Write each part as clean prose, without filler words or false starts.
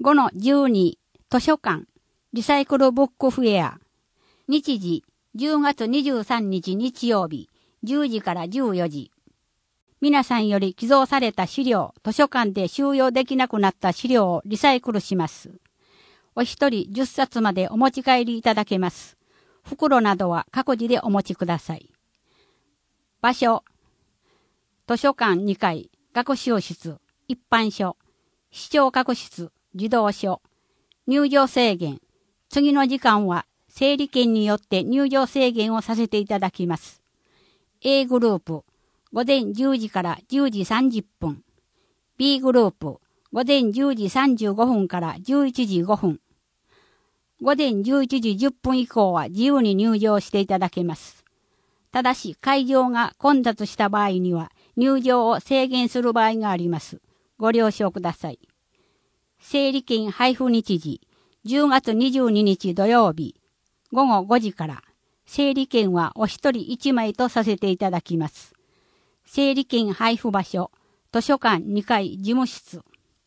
5-12図書館リサイクルブックフェア。日時10月23日日曜日10時から14時。皆さんより寄贈された資料、図書館で収容できなくなった資料をリサイクルします。お一人10冊までお持ち帰りいただけます。袋などは各自でお持ちください。場所、図書館2階、学習室、一般書、視聴覚室、児童書、入場制限。次の時間は整理券によって入場制限をさせていただきます。A グループ、午前10時から10時30分。B グループ、午前10時35分から11時5分。午前11時10分以降は自由に入場していただけます。ただし会場が混雑した場合には入場を制限する場合があります。ご了承ください。整理券配布日時、10月22日土曜日、午後5時から、整理券はお一人1枚とさせていただきます。整理券配布場所、図書館2階事務室。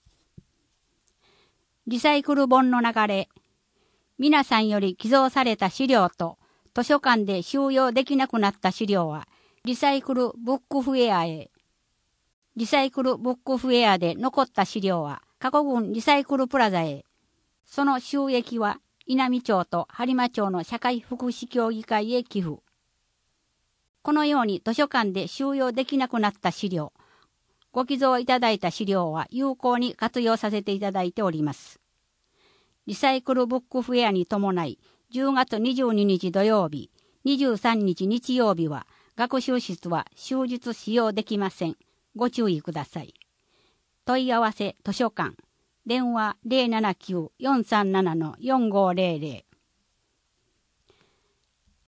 リサイクル本の流れ。皆さんより寄贈された資料と、図書館で収容できなくなった資料は、リサイクルブックフェアへ。リサイクルブックフェアで残った資料は、加古郡リサイクルプラザへ。その収益は、稲美町と播磨町の社会福祉協議会へ寄付。このように図書館で収容できなくなった資料、ご寄贈いただいた資料は有効に活用させていただいております。リサイクルブックフェアに伴い、10月22日土曜日、23日日曜日は、学習室は終日使用できません。ご注意ください。問い合わせ図書館。電話 079-437-4500